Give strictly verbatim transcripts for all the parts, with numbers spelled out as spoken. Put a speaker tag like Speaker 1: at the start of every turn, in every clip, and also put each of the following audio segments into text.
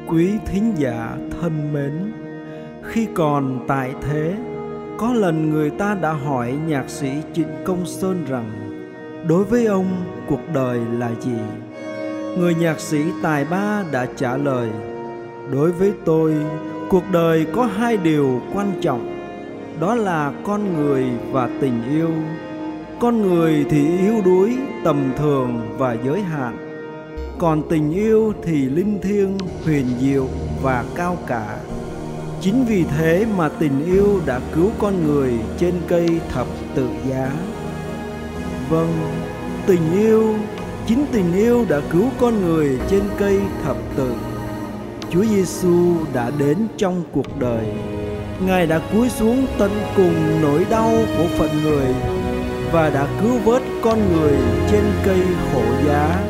Speaker 1: quý thính giả thân mến, khi còn tại thế, có lần người ta đã hỏi nhạc sĩ Trịnh Công Sơn rằng đối với ông cuộc đời là gì? Người nhạc sĩ tài ba đã trả lời: đối với tôi, cuộc đời có hai điều quan trọng, đó là con người và tình yêu. Con người thì yếu đuối, tầm thường và giới hạn, còn tình yêu thì linh thiêng, huyền diệu và cao cả. Chính vì thế mà tình yêu đã cứu con người trên cây thập tự giá. Vâng, tình yêu, chính tình yêu đã cứu con người trên cây thập tự. Chúa Giêsu đã đến trong cuộc đời. Ngài đã cúi xuống tận cùng nỗi đau của phận người và đã cứu vớt con người trên cây khổ giá.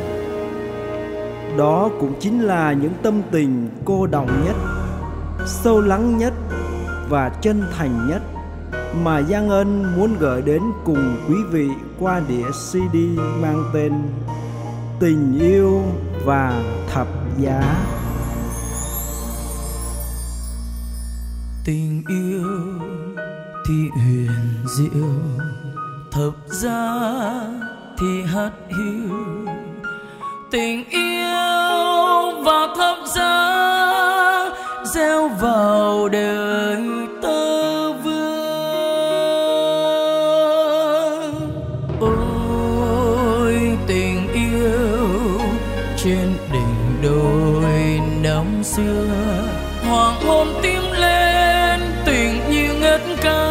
Speaker 1: Đó cũng chính là những tâm tình cô đọng nhất, sâu lắng nhất và chân thành nhất mà Giang Ân muốn gửi đến cùng quý vị qua đĩa xê đê mang tên Tình Yêu và Thập Giá.
Speaker 2: Tình yêu thì huyền diệu, thập giá thì hắt hiu. Tình yêu và thập giá gieo vào đời tơ vương. Ôi tình yêu trên đỉnh đồi năm xưa, hoàng hôn tím lên tình như ngất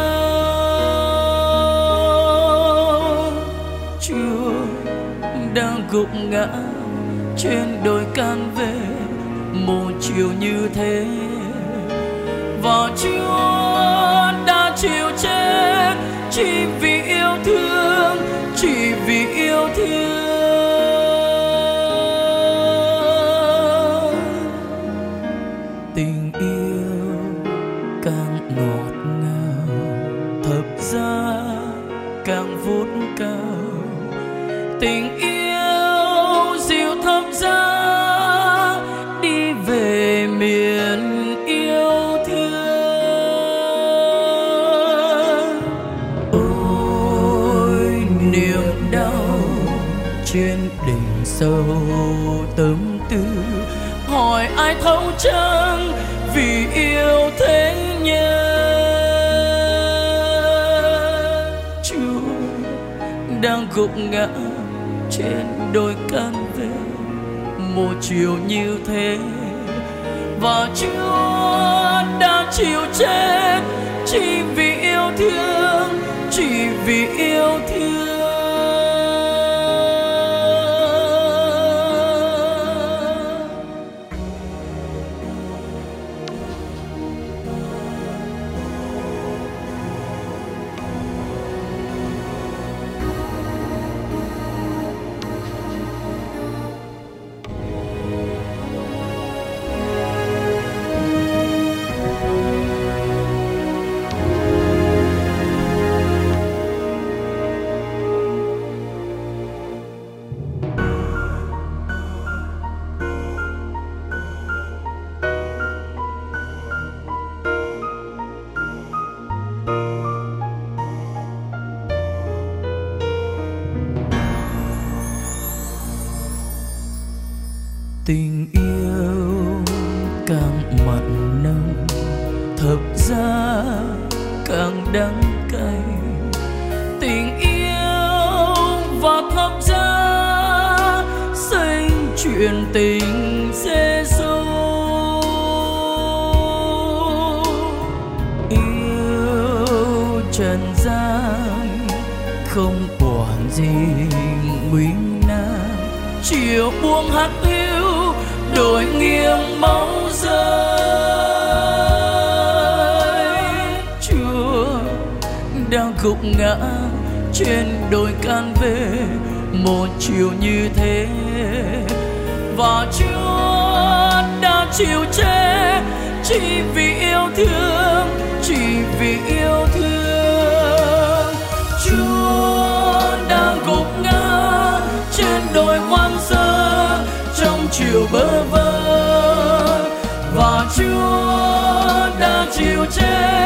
Speaker 2: cao. Chúa đang gục ngã trên đồi can về một chiều như thế, và Chúa đã chịu chết chỉ vì yêu thương, chỉ vì yêu thương. Tình yêu càng ngọt ngào, thập giá càng vút cao. Tình yêu dịu thập giá đi về miền yêu thương. Ôi niềm đau trên đỉnh sâu tâm tư, hỏi ai thấu chăng vì yêu thế nhân. Chúa đang gục ngã trên đồi can về một chiều như thế, và Chúa đã chịu chết chỉ vì yêu thương, chỉ vì yêu thương. Tình yêu càng mặn nồng, thập giá càng đắng cay. Tình yêu và thập giá xây chuyện tình Giêsu. Yêu trần gian không quản gì nguy nan, chiều buông hắt hiu đồi nghiêng máu rơi. Chúa đang gục ngã trên đồi can về một chiều như thế, và Chúa đã chịu chết chỉ vì yêu thương, chỉ vì yêu thương. Chúa đang gục ngã trên đồi hoang sơ trong chiều bơ vơ, che